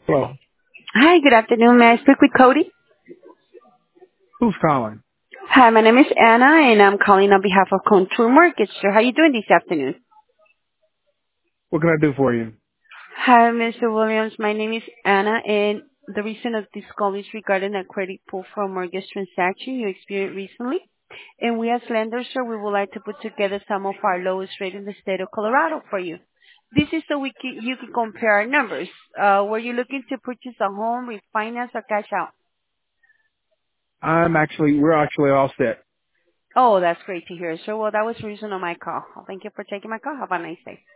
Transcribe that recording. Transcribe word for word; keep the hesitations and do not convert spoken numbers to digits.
Hello. Hi, good afternoon. May I speak with Cody? Who's calling? Hi, my name is Anna, and I'm calling on behalf of Contour Mortgage. Sir, how are you doing this afternoon? What can I do for you? Hi, Mister Williams. My name is Anna, and the reason of this call is regarding a credit pull for a mortgage transaction you experienced recently. And we as lenders, sir, we would like to put together some of our lowest rate in the state of Colorado for you. This is so we can, you can compare our numbers. Uh, were you looking to purchase a home, refinance, or cash out? I'm actually, we're actually all set. Oh, that's great to hear, sir. Well, that was the reason of my call. Thank you for taking my call. Have a nice day.